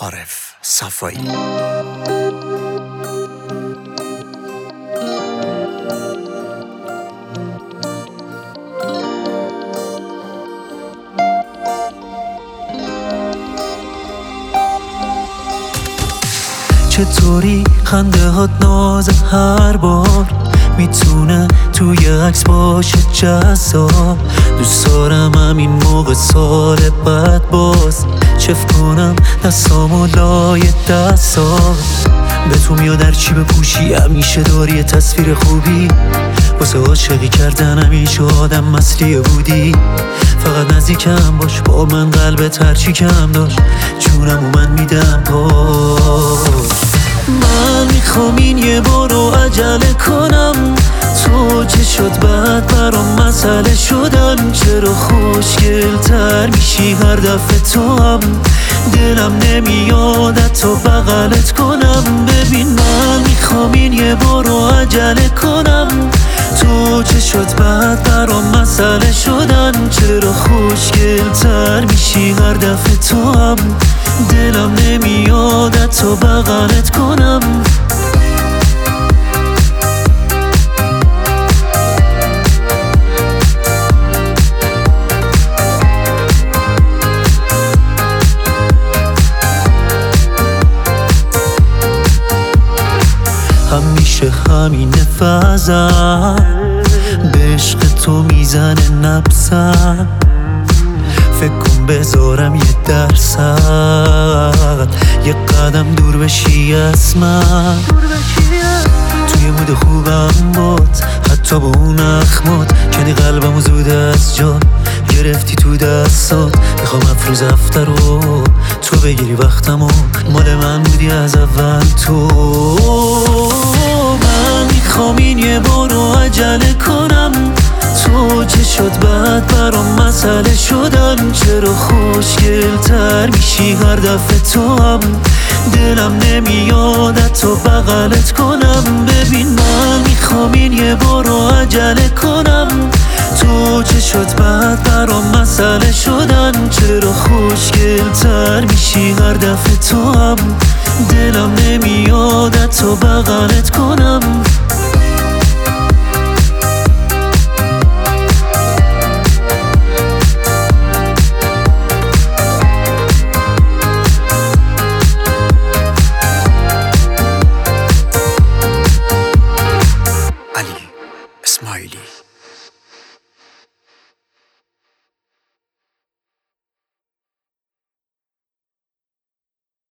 عارف صفایی. چطوری خنده هات ناز هر بار میتونه توی عکس باشه جذاب. دوست دارم همین موقع سال بعد باز چف کنم دستامو لای دستات. به تو میاد هر چی بپوشی همیشه داری یه تصویر خوبی. واسه عاشقی کردن همیشه آدم مسلیه بودی. فقط نزدیکم باش با من قلبت هرچی کم داشت جونمو من میدم باش. من میخوام این یه بارو عجله کنم. تو چه شد بعد برام مسئله شدن. چرا خوشگل تر میشی هر دفعه تو هم دلم نمیاد تو بغلت کنم. ببین من میخوام این یه بارو عجله کنم. تو چه شد بعد برام مسئله شدن. چرا خوشگل تر میشی هر دفعه تو هم دلم نمیاد تو بغلت کنم. همیشه همین فضا به عشق تو میزنه نبضم. فکر کن بذارم یه درصد یه قدم دور بشی از من. توی مود خوبم بود حتی با اون اخمات کنی قلبمو زود از جا گرفتی تو دستات. میخوام افروز هفته رو تو بگیری وقتمو مال من بودی از اول تو. من میخوام این یه بارو عجله کنم. تو چه شد بعد برام مسئله شدن. چرا خوشگل تر میشی هر دفعه تو هم دلم نمیاد تو بغلت کنم. ببین من میخوام این یه بارو عجله کنم. تو چه شد بعد برام مسئله شدن. چرا خوشگل تر میشی هر دفعه تو هم دلم نمیاد تو بغلت کنم.